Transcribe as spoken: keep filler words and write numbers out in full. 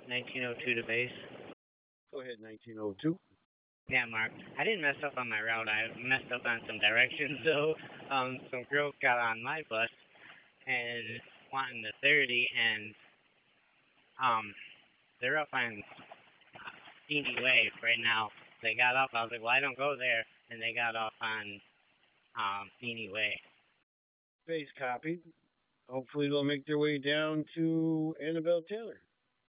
nineteen oh two to base. Go ahead, nineteen oh two. Yeah, Mark. I didn't mess up on my route. I messed up on some directions, though. Um, some girls got on my bus and wanting the thirty, and um, they're up on Steamy Way right now. They got off. I was like, well, I don't go there, and they got off on um, Steamy Way. Base copied. Hopefully they'll make their way down to Annabelle Taylor.